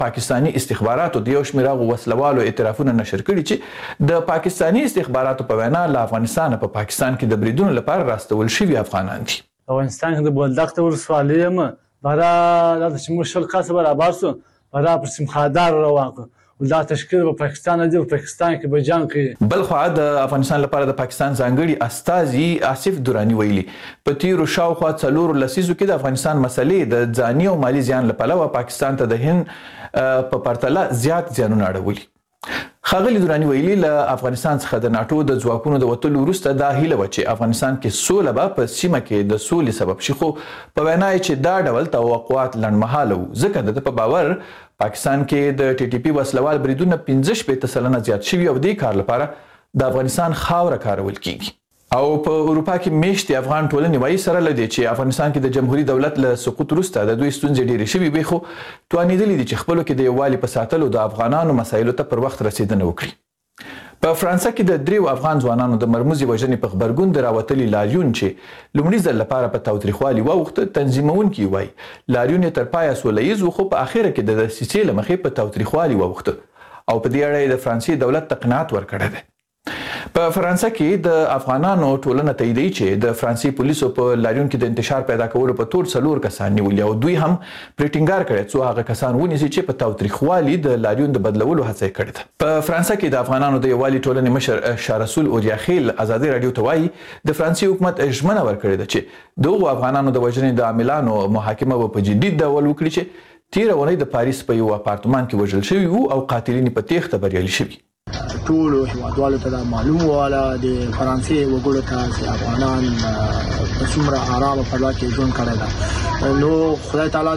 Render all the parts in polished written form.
پاکستاني استخباراتو د یو شمېر هغو وسلوالو اعترافونه نشر کړي چې د پاکستاني استخباراتو په وینا له افغانستانه په پاکستان کې د بریدونو لپاره راستول شوي افغانان دي. افغانستان کې د بولدک ته ولسوالۍ یم برا دا چې موږ شل کسه برابر سو برا پر سمخادار روان کړو دا تشکیل په پاکستان دی په پاکستان کې به جنگ کوي. بل خو د افغانستان لپاره د پاکستان ځانګړي استازي آصف دراني ویلي په تیرو شاوخوا 4 لسیزو کې د افغانستان مسلې د ځاني او مالی زیان له پلوه پاکستان ته د هند په پرتله زیات زیانونه اړولي. ښاغلي دراني ویلي له افغانستان څخه د ناټو د ځواکونو د وتلو وروسته دا هیله وه چې افغانستان کې سوله به په سیمه کې د سولې سبب شي، خو په وینا یې چې دا ډول توقعات لنډمهاله وو ځکه د ده په باور پاکستان کې د ټي ټي پي وسلوال بریدونه 15% زیات شوي او دې کار لپاره د افغانستان خاوره کارول کیږي. او په اروپا کې میشتې افغان ټولنې وایي سره له دې چې افغانستان کې د جمهوریت دولت له سقوط وروسته د دوی ستونزې ډېرې شوي وي، خو توانېدلي دي چې خپلو کې د یووالي په ساتلو د افغانانو مسایلو ته پر وخت رسېدنه وکړي. په فرانسه کې د 3 افغان ځوانانو د مرموزي وژنې په خبرګون د راوتلي لاریون چې لومړي ځل لپاره په تاوتریخوالي واوښته، تنظیمونکي وایي لاریون یې تر پایه سوله ییز و، خو په اخره کې د دسیسې له مخې په تاوتریخوالي واوښته او په دې اړه یې د فرانسې دولت ته قناعت ورکړی دی. په فرانسه کې د افغانانو ټولنه تاییدوي چې د فرانسې پولیسو په لاریون کې د انتشار پیدا کولو په تور 4 کسان نیولي او دوی هم پرې ټینګار کړی څو هغه کسان ونیسي چې په تاوتریخوالي د لاریون د بدلولو هڅه یې کړې ده. په فرانسه کې د افغانانو د یووالي ټولنې مشر شاه رسول اوریاخیل ازادي راډیو ته وایي د فرانسې حکومت ژمنه ورکړې ده چې دغو افغانانو د وژنې د عاملانو محاکمه به په جدي ډول وکړي چې تېره اونۍ د پاریس په یو اپارتمان کې وژل شوي وو او قاتلین یې په تېښته بریالي شوي. ټولو هیوادوالو ته دا معلوم واله د فرانسې وګړو ته چې افغانان په څومره آرامه فضا کې ژوند کړی ده، نو خدای تعالی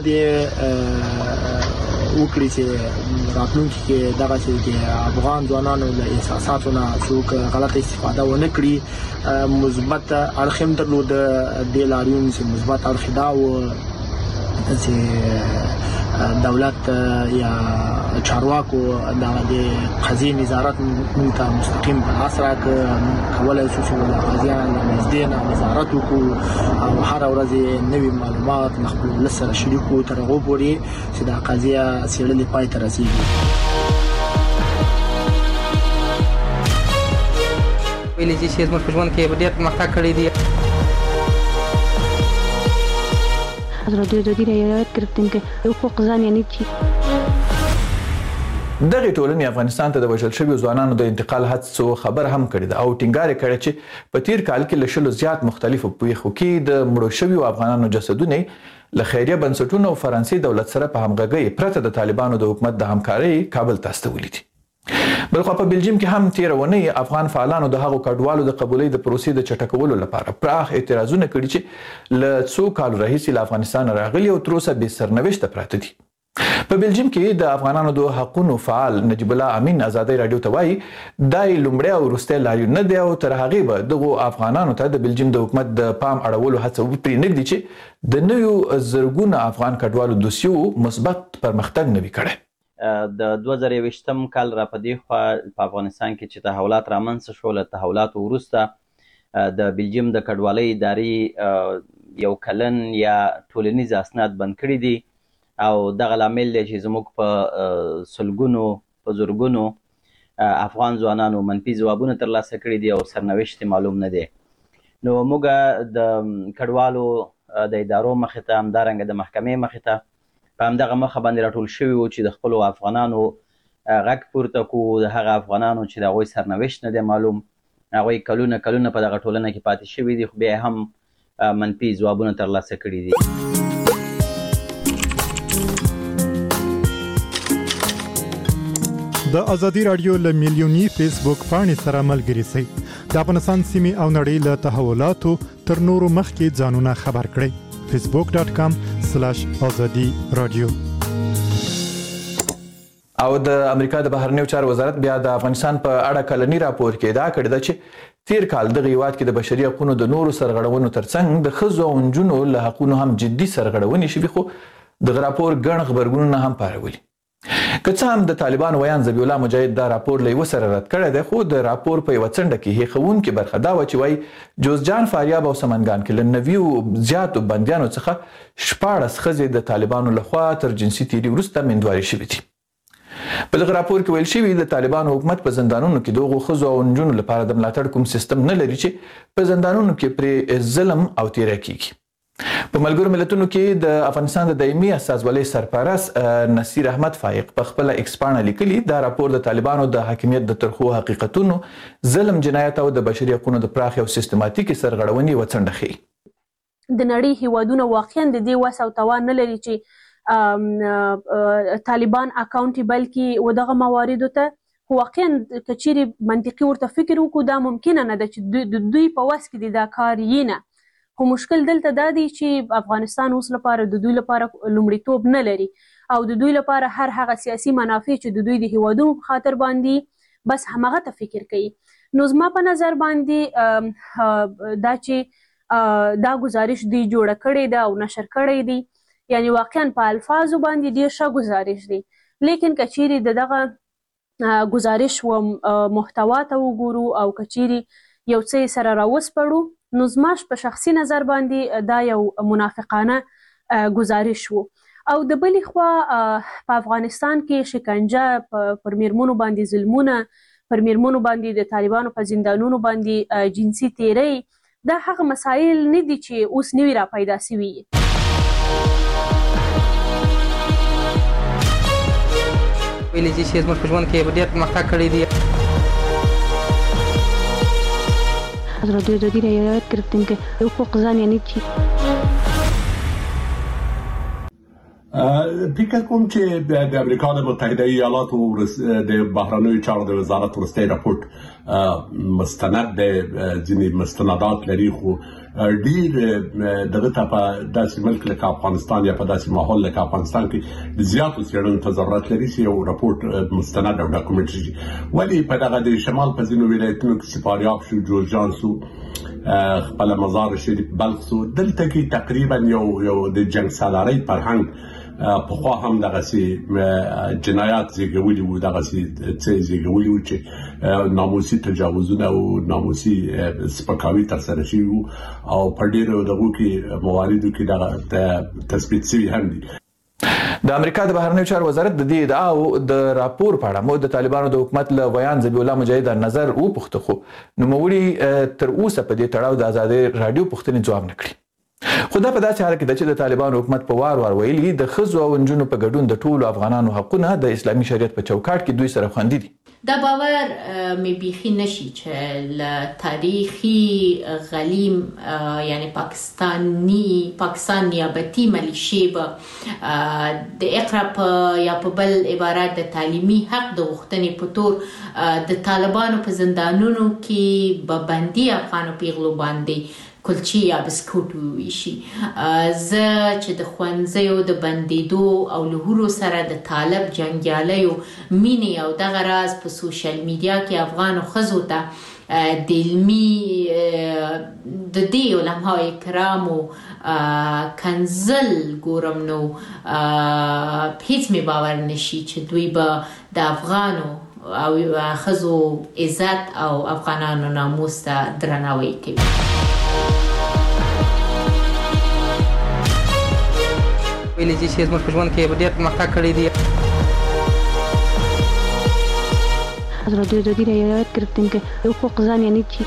دې وکړي چې راتلونکي کې دغسې د افغان ځوانانو له احساساتو نه څوک غلطه استفاده ونه کړي. مثبت اړخ هم درلود دې لاریون چې مثبت اړخ دا و چې دولت یا چارواکو د قضیې نظارت موږ ته مستقیم په لاس راکړ، کولی شو چې د قضیانو له نږدې نه نظارت وکړو او هره ورځ نوي معلومات له خپل ولس سره شریک کړو تر هغو پورې چې دا قضیه څېړلې پای ته رسېږي. ویلي چې زموږ په ژوند کې ډېر پرمختګ کړی دی. رادیو جدید رعایت گرفتیم که حقوق زن یعنی چی؟ دغه ټولنې افغانستان ته د وژل شویو ځوانانو د انتقال هڅو خبر هم کړې ده او ټینګار یې کړی چې په تیر کال کې له 100 زیات مختلفو پیښو کې د مړو شویو افغانانو جسدونه له خیریه بنسټونو او فرانسې دولت سره په همغږۍ پرته د طالبانو د حکومت د همکارۍ کابل ته استولي دي. بلخوا په بلجیم کې هم تیره اونۍ افغان فعالانو د هغو کډوالو د قبولۍ د پروسې د چټکولو لپاره پراخ اعتراضونه کړي چې له څو کالو راهیسې له افغانستانه راغلي او تر اوسه بې سرنوشته پراته دي. په بلجیم کې د افغانانو د حقونو فعال نجیب الله امین ازادي راډیو ته وایي دا لومړی او وروستی لاریون نه دی او تر هغې به دغو افغانانو ته د بلجیم د حکومت د پام اړولو هڅه پرې نږدي چې د نویو زرګونه افغان کډوالو دوسیو مثبت پرمختګ نه وي کړی. د 2020 کال را په دې خوا په افغانستان کې چې تحولات رامنځته شول، له تحولاتو وروسته د بلجیم د کډوالۍ ادارې 1 کلن یا ټولنیز اسناد بند کړي دي او دغه لامل دی چې زموږ په سلګونو په زرګونو افغان ځوانانو منفي ځوابونه ترلاسه کړي دي او سرنوشت معلوم نه دی. نو موږ د کډوالو د ادارو مخې ته همدارنګه د محکمې مخې ته په همدغه مخه باندې راټول شوي وو چې د خپلو افغانانو غږ پورته کړو، د هغه افغانانو چې د هغوی سرنوشت نه دی معلوم، هغوی کلونه په دغه ټولنه کې پاتې شوي دي خو بیا هم منفي ځوابونه ترلاسه کړي دي. د ازادي راډیو له میلیوني فیسبوک پاڼې سره ملګري شئ. د افغانستان سیمې او نړۍ له تحولاتو تر نورو مخکې ځانونه خبر کړئ. facebook.com/azadi radio. او د امریکا د بهرنیو چارو وزارت بیا د افغانستان په اړه کلنی راپور کې ادعا کړې ده چې تیر کال دغه هیواد کې د بشري حقوقو د نورو سرغړونو ترڅنګ د ښځو او نجونو له حقونو هم جدي سرغړونې شوي، خو دغه راپور ګڼ غبرګونونه هم پارولي. که څه هم د طالبان ویان ذبیح الله مجاهد دا راپور له یوه سره رد کړی دی، خو د راپور په یوه څنډه کې هیښوونکې برخه دا وه چې وایي جوزجان، فاریاب او سمنګان کې له 90 زیاتو بندیانو څخه 14 ښځې د طالبانو لخوا تر جنسي تیري وروسته میندوارې شوي دي. په دغه راپور کې ویل شوي د طالبانو حکومت په زندانونو کې دغو ښځو او نجونو لپاره د ملاتړ کوم سیستم نه لري چې په زندانونو کې پرې ظلم او تیری کیږي. په ملګرو ملتونو کې د افغانستان د دایمي استازولۍ سرپرست نصیر احمد فائق په خپل ایکس پاڼه لیکلي دا راپور د طالبانو د حاکمیت د ترخو حقیقتونو، ظلم، جنایت او د بشري حقوقو د پراخ او سیستماتیکي سرغړونې وڅنډه ښیي. د نړۍ هیوادونه واقعا د دې وس او توان نه لري چې طالبان اکاونټیبل کړي و دغه مواردو ته. واقعا که چیرې منطقي ورته فکر وکړو دا ممکنه نه ده چې د دوی په وس کې دا کار یې نه. خو مشکل دلته دا دی چې افغانستان اوس لپاره د دوی لپاره لومړیتوب نه لري او د دوی لپاره هر هغه سیاسي منافع چې د دوی د هیوادونو په خاطر باندې بس همغه ته فکر کوي. نو زما په نظر باندې دا چې دا گزارش دوی جوړه کړې ده او نشر کړی دی، یعنی واقعا په الفاظو باندې ډېر ښه گزارش دی، لیکن که چیرې د دغه گزارش و محتوا ته وګورو او که چیرې یو څه سره راوسپړو نو زما په شخصي نظر باندې دا یو منافقانه گزارش وو. او د بلې خوا په افغانستان کې شکنجه، پر میرمنو باندې ظلمونه، پر میرمنو باندې د طالبانو په زندانونو باندې جنسي تیری، دا هغه مسایل نه دي چې اوس نوي را پیدا سوي. ویلي چې زموږ په ژوند کې ډېر پرمختګ کړی دی. از رادیو آزادی رعایت کردیم که حقوق زن یعنی چی؟ فکر کوم چې د امریکا د متحده ایالاتو د بهرنیو چارو د وزارت وروستی راپورټ مستند د ځینې مستندات لري، خو ډیر دغه ته په داسې ملک لکه افغانستان یا په داسې ماحول لکه افغانستان کې د زیاتو څېړنو ته ضرورت لري چې یو راپورټ مستند او ډاکومنټ شي. ولې په دغه د شمال په ځینو ولایتونو کې چې فاریاب شو، جوزجان شو، خپل مزار شریف، بلخ شو، دلته کې تقریبا یو د جنګ سالارۍ فرهنګ پخوا هم دغسې جنایات زیږولي وو، دغسې څه زیږولي وو چې ناموسي تجاوزونه او ناموسي سپکاوي ترسره شوي وو او په ډېرو دغو کې مواردو کې دغه تثبیت شوي هم دي. د امریکا د بهرنیو چارو وزارت د دې ادعاو د راپور په اړه مو د طالبانو د حکومت له ویان ذبیح الله مجاهد نظر وپوښته، خو نوموړي تر اوسه په دې تړاو د ازادۍ راډیو پوښتنې ځواب نه کړي. خو دا په داسې حال کې ده چې د طالبانو حکومت په وار ویلي د ښځو او نجونو په ګډون د ټولو افغانانو حقونه د اسلامي شریعت په چوکاټ کې دوی سره خوندي دي. دا باور مې بیخي نشي چې له تاریخي غلیم یعنی پاکستان نیابتي ملیشې به د اقرا یا په بل عبارت د تعلیمي حق د غوښتنې په تور د طالبانو په زندانونو کې به بندي افغانو پیغلو باندې کلچی یا بسکوټ وویشي. زه چې د ښوونځیو د بندیدو او له سره د طالب جنګیالیو مینې او دغه راز په سوشل میډیا کې افغانو ښځو ته د علمي د دې علماء کرامو کنزل ګورم نو هیڅ مې باور نشي چې دوی به د افغانو او ښځو عزت او افغانانو ناموس ته درناوی کوي. ویلي چې زموږ په ژوند کې ډېر پرمختګ کړی دی. از رادیو آزادی رعایت کردیم که حقوق زن یعنی چی؟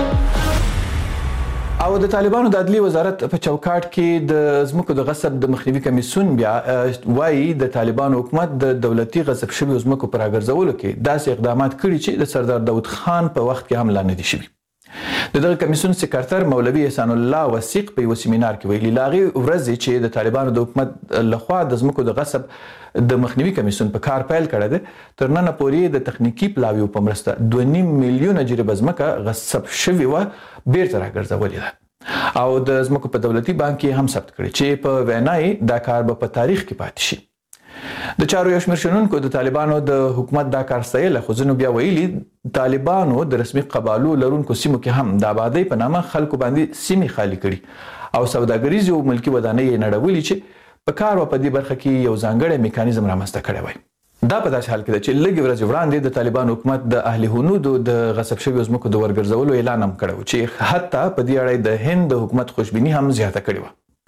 او د طالبانو د عدلي وزارت په چوکاټ کې د ځمکو د غصب د مخنیوي کمیسیون بیا وایي د طالبانو حکومت د دولتي غصب شویو ځمکو پر راګرځولو کې داسې اقدامات کړي چې د سردار داود خان په وخت کې هم لا نه دي شوي. د دغه کمیسیون سکرټر مولوي احسان الله وثیق په یو سیمینار کې ویلي لاغي ورځ چې د طالبانو د حکومت لخوا د ځمکو د غصب د مخنیوي کمیسیون په کار پیل کړی دی، تر ننه پورې د تخنیکی پلاویو په مرسته 2.5 میلیونه جریبه ځمکه غصب شوې وه بیرته راګرځولې ده او د ځمکو په دولتي بانک کې هم ثبت کړي چې په وینای دا کار به په تاریخ کې پاتې شي. د چارو یو شمېر شنونکو د طالبانو د حکومت دا کار ستایله، خو ځینو بیا ویلي طالبانو د رسمي قبالو لرونکو سیمو کې هم د آبادۍ په نامه خلکو باندې سیمې خالي کړي او سوداګریزې او ملکي ودانۍ یې نړولي چې په کار په دې برخه کې یو ځانګړی میکانیزم رامنځته کړی وای. دا په داسې حال کې ده چې لږ ورځې وړاندې د طالبانو حکومت د اهل هنودو د غصب شویو ځمکو د ورګرځولو اعلان هم کړی و چې حتی په دې اړه د هند د حکومت خوشبیني هم زیاته کړې وه.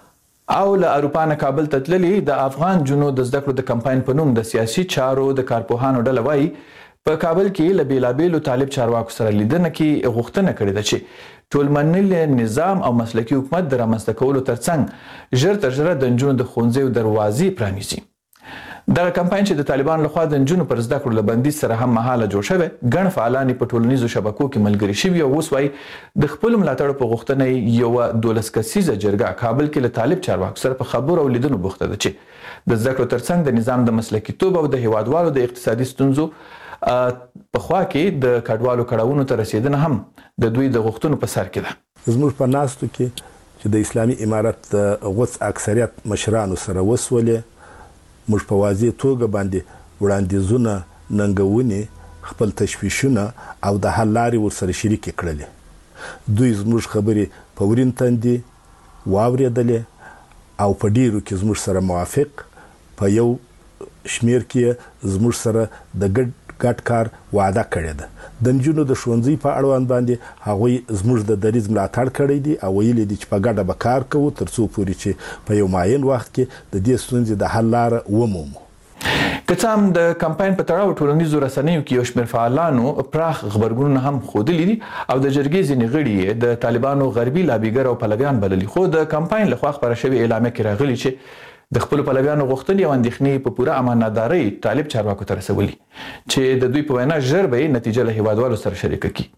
او له اروپا نه کابل ته تللي د افغان جنو د زده کړو د کمپاین په نوم د سیاسي چارو د کارپوهانو ډله وایي په کابل کې له بیلابیلو طالب چارواکو سره لیدنه کې غوښتنه کړې ده چې ټولمنلي نظام او مسلکي حکومت د رامنځته کولو ترڅنګ ژر تر ژره د نجونو د ښوونځیو دروازې پرانیزي. دغه کمپاین چې د طالبانو لخوا د نجونو پر زده کړو له بندیز سره هم مهاله جوړ شوی، ګڼ فعالان په ټولنیزو شبکو کې ملګري شوي او اوس وایي د خپلو ملاتړو په غوښتنه یوه 12 کسیزه جرګه کابل کې له طالب چارواکو سره په خبرو او لیدنو بوخته ده چې د زده کړو ترڅنګ د نظام د مسلکیتوب او د هیوادوالو د اقتصادي ستونزو په خوا کې د کډوالو کړاوونو ته رسیدنه هم د دوی د غوښتنو په سر کې ده. زموږ په ناستو کې چې د اسلامي امارت غوڅ اکثریت مشرانو سره وسولې موږ په واضح توګه باندې وړاندیزونه، ننګونې، خپل تشویشونه او د حل لارې ورسره شریکې کړلې. دوی زموږ خبرې په ورین تندي واورېدلې او په ډیرو کې زموږ سره موافق، په یو شمیر کې زموږ سره د ګډ کار وعده کړې ده. د نجونو د ښوونځي په اړوند باندې هغوی زموږ د دریځ ملاتړ کړی دی او ویلي دي چې په ګډه به کار کوو تر څو پورې چې په یو معین وخت کې د دې ستونزې د حل لاره ومومو. که څه هم د کمپاین په تړاو ټولنیزو رسنیو کې یو شمېر فعالانو پراخ غبرګونونه هم ښودلي دي او د جرګې ځینې غړي د طالبانو غربي لابیګر او پلویان بللي، خو د کمپاین لخوا خپاره شوې اعلامیه کې راغلي چې د خپل پلویانو غوښتنې او اندېښنې په پوره امانتدارۍ طالب چارواکو ته رسولي چې د دوی په وینا ژر به یې نتیجه له هیوادوالو سره شریکه کړي.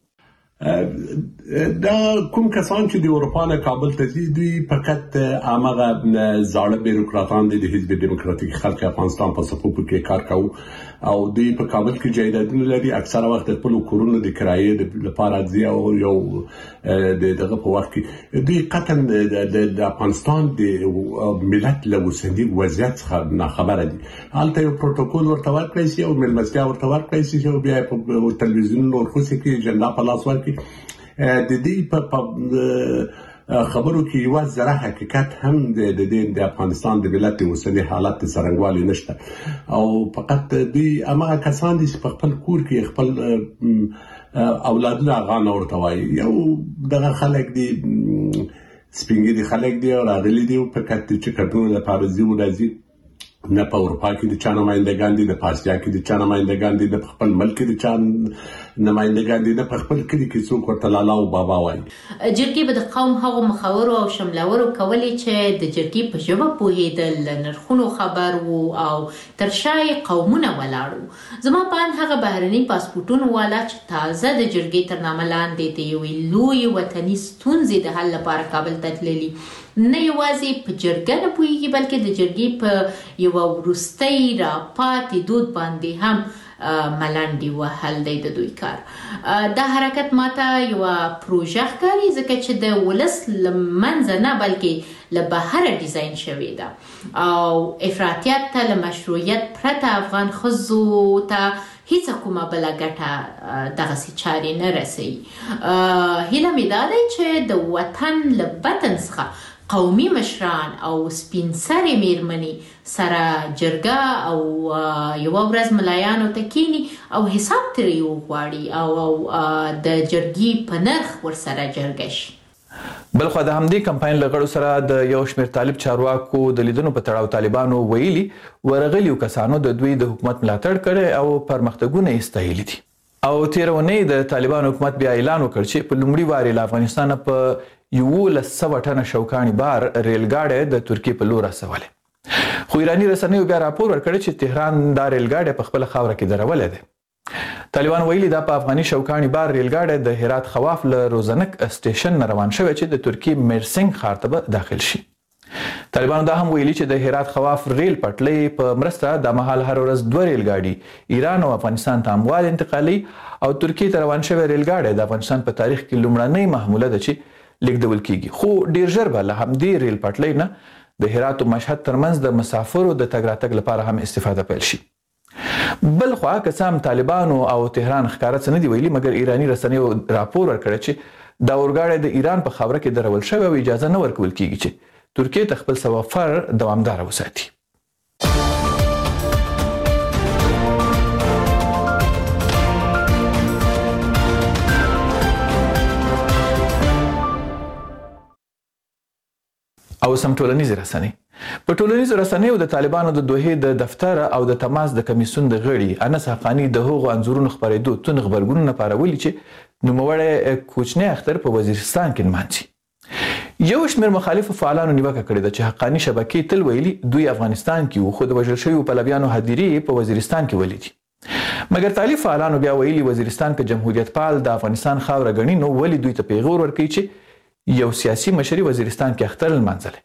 دا کوم کسان چې د اروپا نه کابل ته ځي دوی فقط هغه زاړه بیروکراتان دي د حزب دموکراتیک خلق افغانستان په صفوف کې کار کوي او دوی په کابل کې جایدادونه لري. اکثره وخت د خپل کورونو د کرایې لپاره ځي او یو دغه په وخت کې دوی قطعا د افغانستان د ملت له اوسنی وضعیت څخه نه خبره دي. هلته یو پروتوکول ورته ورکړی شي او مېلمستیا ورته ورکړی شي او بیا په تلویزیون ورخصي کې جنډا په لاس ورکړي. د دې په خبرو کې یو ځره حقیقت هم د افغانستان د ملت اوسنی حالت څرنګوالي نشته او فقط دوی هغه کسان دي چې په خپل کور کې خپل اولادونه غاڼه ورته وایي. یو دغه خلک دي سپینګری خلک دي او راغلي دي فقط چې کډونو لپاره ځي ورځي، نه په اروپا کې د چا نمائندګان دي، نه په اسیا کې د چا نمائندګان دي، نه په خپل ملک کې د چا نمائندګان دي، نه په خپل کلی کې څوک ورته لالا او بابا وایي. جرګې به د قوم هغو مخاورو او شملورو کولې چې د جرګې په ژبه پوهېدل، نرخونو خبر وو او تر شا یې قومونه ولاړ وو. زما په اند هغه بهرني پاسپورټونه والا چې تازه د جرګې تر نامه لاندې د یوې لویې وطني ستونزې د حل لپاره کابل ته تللي نه یوازې په جرګه نه پوهېږي بلکې د جرګې په یوه وروستۍ راپاتې دود باندې هم ملنډې وهل دی د دوی کار. دا حرکت ماته یوه پروژه ښکاري ځکه چې د ولس له منځه نه بلکې له بهره ډیزاین شوې ده او افراطیت ته له مشروعیت پرته افغان ښځو ته هیڅ کومه بله ګټه دغسې چارې نه رسوي. هیله مې دا دی چې د وطن له بطن څخه قومي مشران او سپین سرې میرمنې سره جرګه او یوه ورځ ملایانو ته کینی او حساب ترې وغواړي او د جرګې په نرخ ورسره جرګه شي. بلخوا د همدې کمپاین له غړو سره د یو شمېر طالب چارواکو د لیدنو په تړاو طالبانو ویلي ورغلیو کسانو د دوی د حکومت ملاتړ کړی او پرمختګونه یې ستایلي دي. او تېره اونۍ د طالبانو حکومت بیا اعلان وکړ چې په لومړي وارې له افغانستانه په 1100 ټنه شوکاني بار ریلګاډی د ترکیې په لور رسولی. خو ایراني رسنیو بیا راپور ورکړی چې تهران دا ریلګاډی په خپله خاوره کې درولی دی. طالبان ویلي دا په افغاني شوکاني بار ریلګاډی د هرات خواف له روزنک سټیشن نه روان شوی چې د ترکیې میرسنګ ښار ته به داخل شي. طالبانو دا هم ویلي چې د هرات خواف ریل پټلۍ په مرسته د مهال هر ورځ 2 ریلګاډي ایران او افغانستان ته اموال انتقالي او ترکیې ته روان شوی ریلګاډی د افغانستان په تاریخ کې لومړنۍ محموله ده چې لیږدول کیږي. خو ډیر ژر به له همدې ریل پټلۍ نه د هرات او مشهد ترمنځ د مسافرو د تګ راتګ لپاره هم استفاده پیل شي. بل خوا که څه هم طالبانو او تهران ښکاره څه نه دي ویلي مګر ایراني رسنیو راپور ورکړی چې دا اورګاډی د ایران په خاوره کې درول شوی او اجازه نه ورکول کیږي چې ترکیې ته خپل سفر دوامداره وساتي. او او سم ټولنیزې رسنۍ. په ټولنیزو رسنیو د طالبانو د دوحې د دفتر او د تماس د کمیسیون د غړي انس حقانی د هغو انځورونو خپرېدو تون غبرګونونه پارولي چې نوموړی کوچنی اختر په وزیرستان کې نمانځي. یو شمېر مخالفو فعالانو نیوکه کړې ده چې حقانی شبکې تل ویلي دوی افغانستان کې وو خو د وژل شویو پلویانو هدیرې په وزیرستان کې ولیدي. مګر طالب فعالانو بیا ویلي وزیرستان که جمهوریت پال د افغانستان خاوره ګڼي نو ولې دوی ته پیغور ورکوي چې یو سیاسي مشري وزیرستان کې اختر لمانځلی.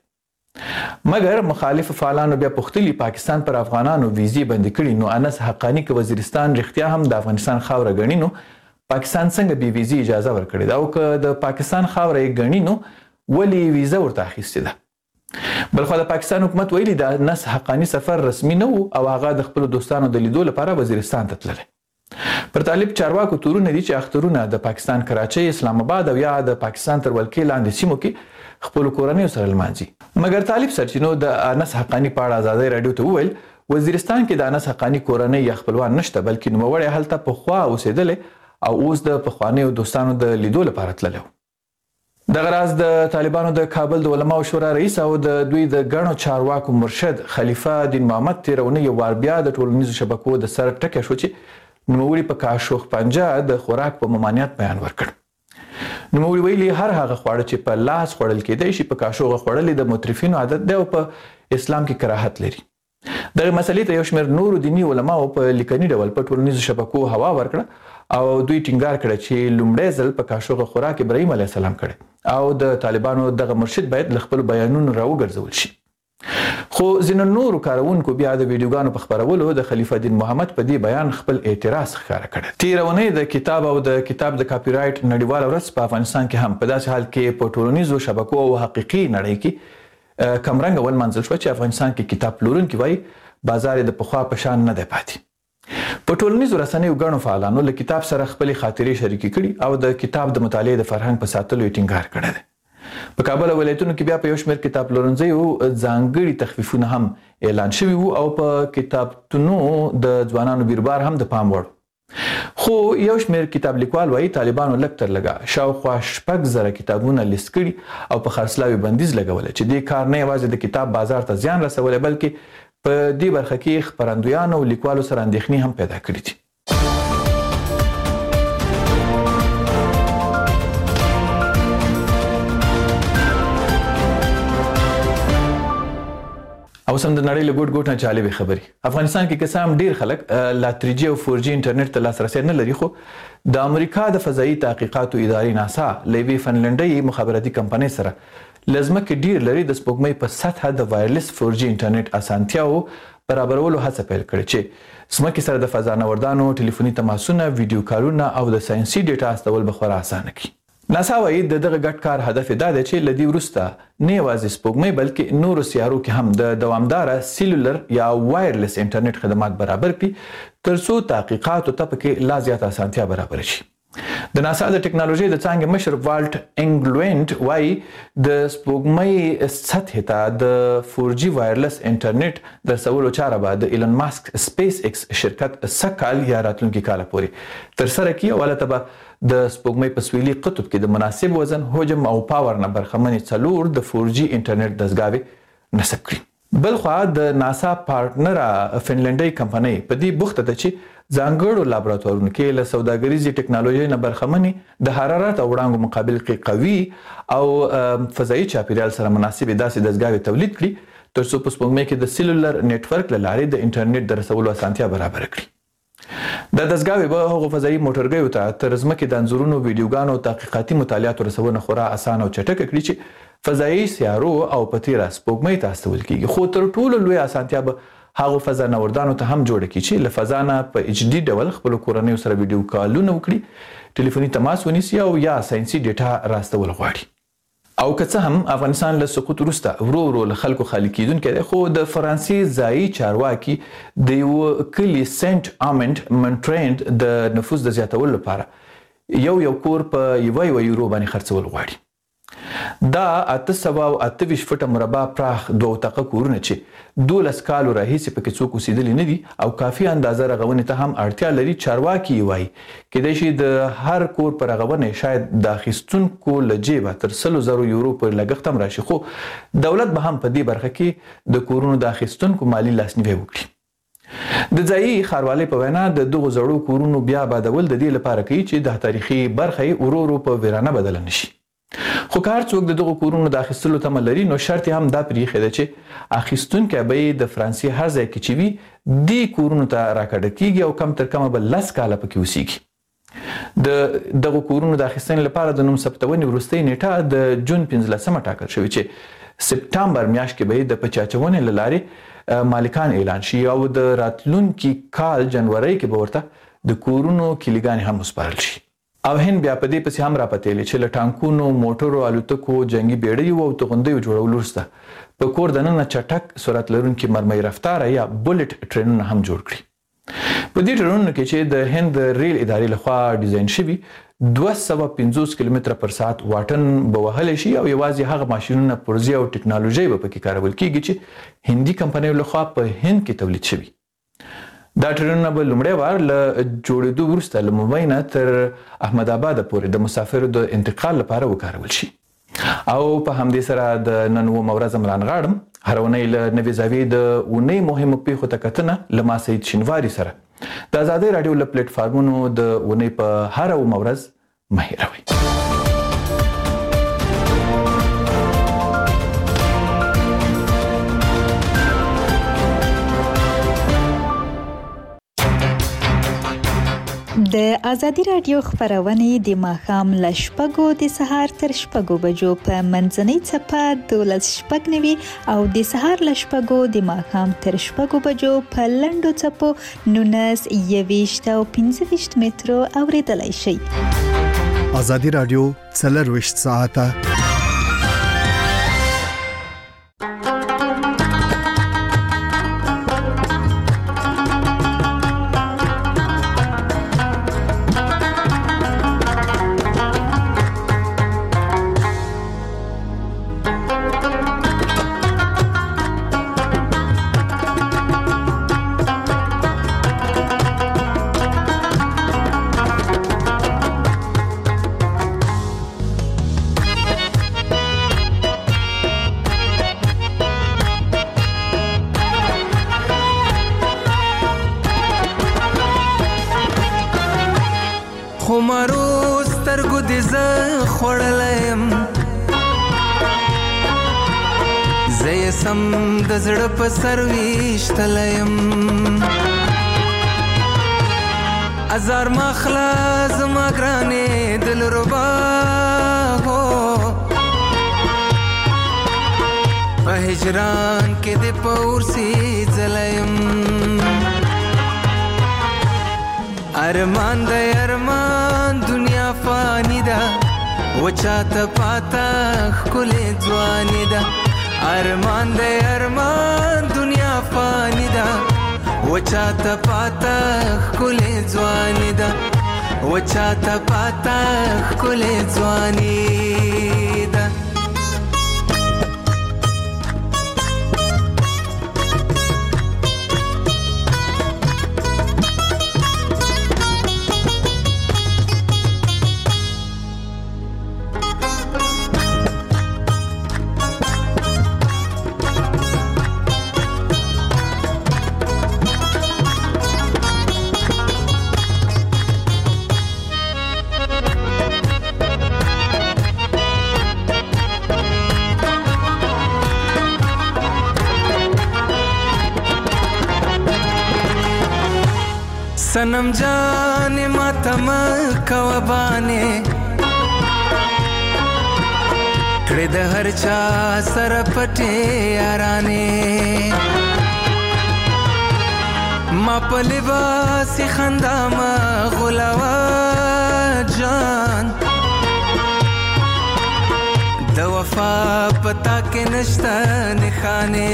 مګر مخالف فعالانو بیا پوښتلي پاکستان پر افغانانو ویزې بندي کړي نو انس حقانی که وزیرستان رښتیا هم د افغانستان خاوره ګڼي نو پاکستان څنګه بې ویزې اجازه ورکړې ده او که د پاکستان خاوره یې ګڼي نو ولې ویزه ورته اخیستې ده. بلخوا د پاکستان حکومت ویلي د انس حقانی سفر رسمي نه و او هغه د خپلو دوستانو د لیدو لپاره وزیرستان ته تللی. پر طالب چارواکو تورونه دي چې اخترونه د پاکستان کراچۍ، اسلام آباد او یا د پاکستان تر ولکې لاندې سیمو کې خپل کورنیو سره لمانځي. مګر طالب سرچینو د انس حقانی په اړه آزادۍ راډیو ته وویل وزیرستان کې د انس حقانی کورنۍ یا خپلوان نشته بلکې نوموړی هلته پخوا اوسېدلی او اوس د پخوانیو دوستانو د لیدو لپاره تللی و. دغه راز د طالبانو د کابل د علماو شورا رئیس او د دوی د ګڼو چارواکو مرشد خلیفه دین محمد تېره اونۍ یو وار بیا د ټولنیزو شبکو د سر ټکی شو چې نوموړي په کاشوغ پنجه د خوراک په ممانعت بیان ورکړ. نوموړي ویلي هر هغه خواړه چې په لاس خوړل کېدی شي په کاشوغه خوړل د مترفینو عادت دی او په اسلام کې کراهت لري. دغه مسلې ته یو شمېر نورو دیني علماو په لیکني ډول په ټولنیزو شبکو هوا ورکړه او دوی ټینګار کړه چې لومړی ځل په کاشوغه خوراک ابراهیم علیه السلام کړی او د طالبانو دغه مرشد باید له خپلو بیانونو راوګرځول شي. خو ځینو نورو کاروونکو بیا د ویډیوګانو په خپرولو د خلیفه دین محمد په دې بیان خپل اعتراض ښکاره کړی. تېره اونۍ د کتاب او د کتاب د کاپي رایټ نړیواله ورځ په افغانستان کې هم په داسې حال کې په ټولنیزو شبکو او حقیقي نړۍ کې کمرنګه ولمانځل شوه چې افغانستان کې کتاب پلورونکي وایي بازار یې د پخوا په شان نه دی پاتې. په ټولنیزو رسنیو ګڼو فعالانو له کتاب سره خپلې خاطرې شریکې کړي او د کتاب د مطالعې د فرهنګ په ساتلو یې ټینګار کړی دی. په کابل ولایتونو کې بیا په یو شمېر کتاب پلورنځیو ځانګړي تخفیفونه هم اعلان شوي وو او په کتابتونو د ځوانانو بیربار هم د پام وړ. خو یو شمېر کتاب لیکوال وایي طالبانو لږ تر لږه شاوخوا 6,000 کتابونه لیست کړي او په خرڅلاو یې بندیز لګولی چې دې کار نه یوازې د کتاب بازار ته زیان رسولی بلکې په دې برخه کې خپرندویانو او لیکوالو سره اندېښنې هم پیدا کړي دي. او سم د نړۍ له ګوټ ګوټ نه جالبې خبرې. افغانستان کې که څه هم ډېر خلک لا 3G او 4G انټرنیټ ته لاسرسی نه لري خو د امریکا د فضایي تحقیقاتو ادارې ناسا له یوې فنلنډۍ مخابراتي کمپنۍ سره له ځمکې ډېر لرې د سپوږمۍ په سطحه د وایرلیس 4G انټرنیټ اسانتیاو برابرولو هڅه پیل کړې چې ځمکې سره د فضانوردانو ټلیفوني تماسونه، ویډیو کالونه او د ساینسي ډیټا استول به خورا اسانه کړي. ناسا وایي د دغه ګډ کار هدف دا دی چې له دې وروسته نه یوازې سپوږمۍ بلکې نورو سیارو کې هم د دوامداره سیلولر یا وایرلیس انټرنیټ خدمات برابر کړي تر څو تحقیقاتو ته پکې لا زیاته اسانتیا برابر شي. د ناسا د ټکنالوژۍ د څانګې مشر والټ انګلوینډ وایي د سپوږمۍ سطحې ته د 4G وایرلیس انټرنیټ د رسولو چاره به د ایلن ماسک سپیس ایکس شرکت سږ یا راتلونکي کاله پورې ترسره کړي او هلته به د سپوږمۍ په سویلي قطب کې د مناسب وزن، حجم او پاور نه برخمنې 4 د 4G انټرنیټ دستګاوې نصب کړي. بلخوا د ناسا پارټنره فنلنډۍ کمپنۍ په دې بوخته ده چې ځانګړو لابراتوارونو کې له سوداګریزې ټکنالوژۍ نه برخمنې د حرارت او وړانګو مقابل کې قوي او فضایي چاپیریال سره مناسبې داسې دستګاوې تولید کړي تر څو په سپوږمۍ کې د سیلولر نیټورک له لارې د انټرنیټ د رسولو اسانتیا برابره کړي. دا دستګاوې به هغو فضایي موټرګیو ته تر ځمکې د انځورونو، ویډیوګانو او تحقیقاتي مطالعاتو رسونه خورا اسانه او چټکه کړي چې فضایي سیارو او په تیره سپوږمۍ ته استول کیږي. خو تر ټولو لویه اسانتیا به هغو فضانوردانو ته هم جوړه کړي چې له فضا نه په HD ډول خپلو کورنیو سره ویډیو کالونه وکړي، ټلیفوني تماس ونیسي او یا ساینسي ډیټا راستول غواړي. او که څه هم افغانستان له سقوط وروسته ورو ورو له خلکو خالي کیدونکی دی خو د فرانسې ځایي چارواکي د یو کلي سنټ آمنډ منټرینډ د نفوس د زیاتولو لپاره یو کور په 1 یورو باندې خرڅول غواړي. دا 828 فټه مربع پراخ دوه طاقه کورونه چې 12 کالو راهیسې پکې څوک اوسېدلي نه دي او کافي اندازه رغونې ته هم اړتیا لري. چارواکي وایي کېدای شي د هر کور پر رغونه شاید د اخیستونکو له جیبه تر 100,000 یورو پر لګښت هم راشي، خو دولت به هم په دې برخه کې د کورونو د اخیستونکو مالی لاسنیوی وکړي. د ځایي ښاروالۍ په وینا د دغو زړو کورونو بیا آبادول د دې لپاره کوي چې د تاریخي برخه یې ورو ورو په ویرانه بدله نشي. خو که هر څوک د دغو کورونو د اخیستلو تمه لري نو شرط یې هم دا پرېښی ده چې اخیستونکی به یې د فرانسې هر ځای کې چې وي دې کورونو ته راکډه کیږي او کم تر کمه به 10 کاله پکې اوسیږي. د دغو کورونو د اخیستنې لپاره د نوم ثبتونې وروستۍ نیټه د جون 15 ټاکل شوې چې سپټمبر میاشت کې به یې د پچاچونې له لارې مالکان اعلان شي او د راتلونکي کال جنوري کې به ورته د کورونو کلیګانې هم وسپارل شي. او هند بیا په دې پسې هم راپتېلې چې له ټانکونو، موټرو، الوتکو، جنګي بیړیو او توغندیو جوړولو وروسته په کور دننه چټک سرعت لرونکي مرمۍ رفتاره یا بولټ ټرینونه هم جوړ کړي. په دې ټرینونو کې چې د هند ریل ادارې لخوا ډیزاین شوي 250 کیلومتره پر ساعت واټن به وهلی شي او یوازې هغه ماشینونه، پرزې او ټکنالوژي به پکې کارول کیږي چې هندي کمپنیو لخوا په هند کې تولید شوي. دا ټرینونه به لومړی وار له جوړېدو وروسته له ممبۍ نه تر احمد آباد پورې د مسافرو د انتقال لپاره وکارول شي. او په همدې سره د نن اوومه ورځ ملان غاړم هره اونۍ له نوې زاویې د اونۍ مهمو پیښو ته کتنه له ما سید شینواري سره د ازادۍ راډیو له پلیټفارمونو د اونۍ په هره اوومه ورځ مه هېروئ. د ازادي راډیو خبرونه د ماښام له 6 د سهار تر 6 بجو په منځنۍ چپه 12:09 او د سهار له 6 د ماښام تر 6 بجو په لنډو چپو 19 21 او 25 مترو اوریدلای شئ. ازادي راډیو 24 ساعته سرويشتلم ازار ما خلاص ما گرانه دل ربا هو په هجران کې د پورسي زلم ارمان د ارمان دنیا فانی ده وچاته پاتا خل ځواني ده ارمان د ارمان دنیا فانی ده وچاته پاتا خل ځواني ده وچاته پاتا خل ځواني ده सनम जाने मातम कवबाने कड़े द हर चा सर पटे याराने मा पलिबासी खंदा मा गुलावा जान द वफा पता के नश्ता निखाने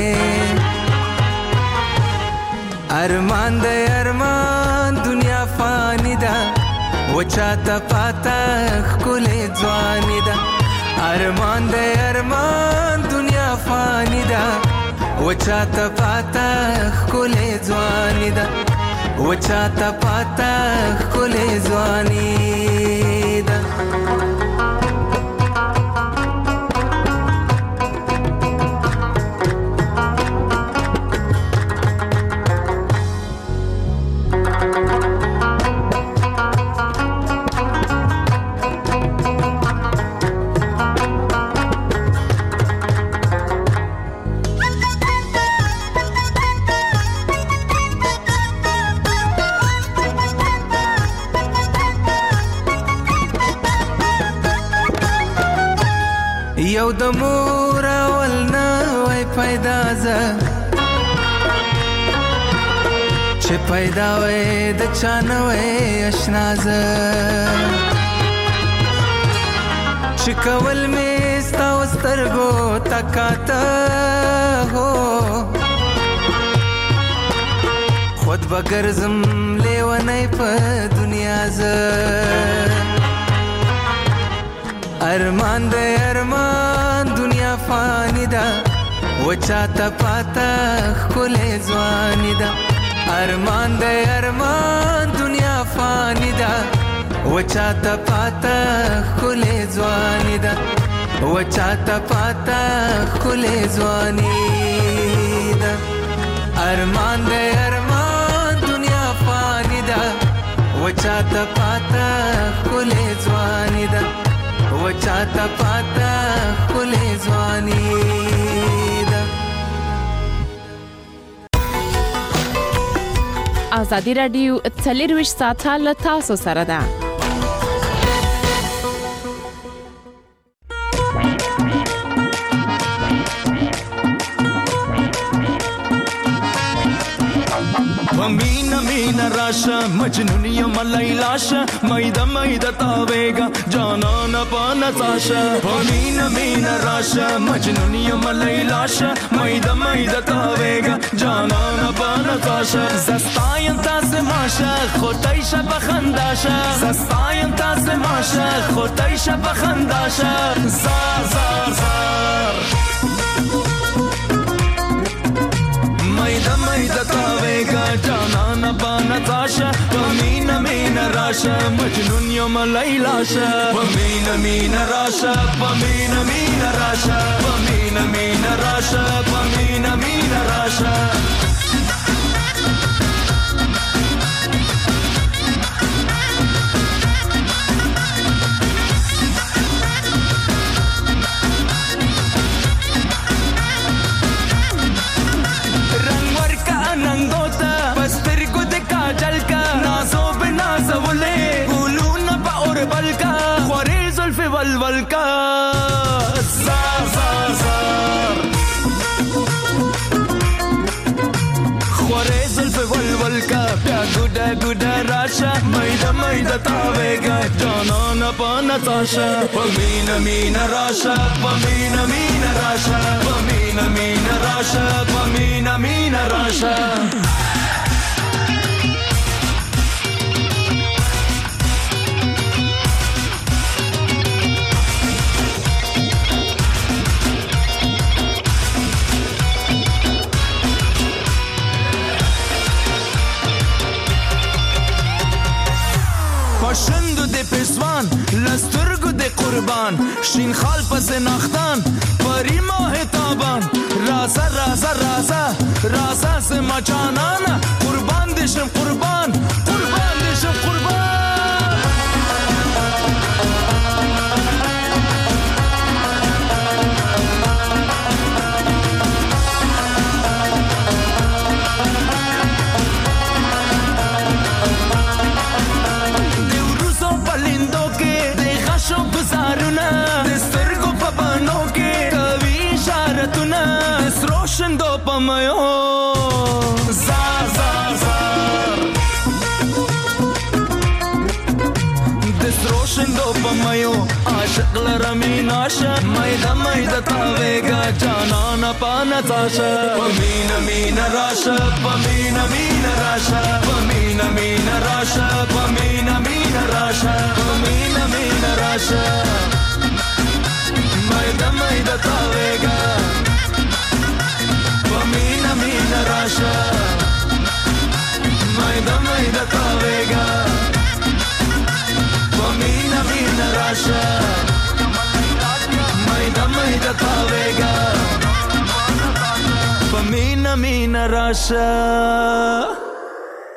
ارمان د ارمان دنیا فانی ده وچاته پاتا خل ځواني ده ارمان دے ارمان دنیا فانی دا وچاته پاتا خلې ځواني دا وچاته پاتا خلې ځواني دا یو د مور اول نه وای پیدا زه چې پیدا وای د چا نه وای اشنا زه چې کول مې ستا و سترګو تکاته هو خود به ګرځم لیونی په دنیا زه ارمان دے ارمان دنیا فانی دا وچاته پاتا خلې ځواني دا ارمان دے ارمان دنیا فانی دا وچاته پاتا خلې ځواني دا وچاته پاتا خلې ځواني دا ارمان دے ارمان دنیا فانی دا وچاته پاتا خلې ځواني دا وچاته پاتا خلې ځواني ده ازادي راډیو 24 ساعته له تاسو سره ده مینا مینا راشا مجنون یم لیلاشا میدا میدا تاویگا جانانا پانا ساشا مینا مینا راشا مجنون یم لیلاشا میدا میدا تاویگا جانانا پانا ساشا زستایم تاز ماشا خودایشا بخنداشا زستایم تاز ماشا خودایشا بخنداشا زار زار زار میدا تاویگا جانانا بانا تاشا مینا مینا راشا مجنون یوم لیلاشا مینا مینا راشا مینا مینا راشا مینا مینا راشا مینا مینا راشا والکا زار زار زار خواره زلف والکا بیا گودا گودا راشا میدا میدا تاویگا جانانا پانا تاشا مینا مینا راشا مینا مینا راشا مینا مینا راشا مینا مینا راشا پاشندو دی پسوان لسترگو دی قربان شین خال پس نختان پری ماه تابان رازا رازا رازا رازا سما جانانا قربان دیشم قربان قربان دیشم قربان شندو پمایو زار زار زار دسترو شندو پمایو عاشق لرمین آشا میدا میدا تاویگا جانانا پانا تاشا مینا مینا راشا مینا مینا راشا مینا مینا راشا مینا مینا راشا مینا مینا راشا راشه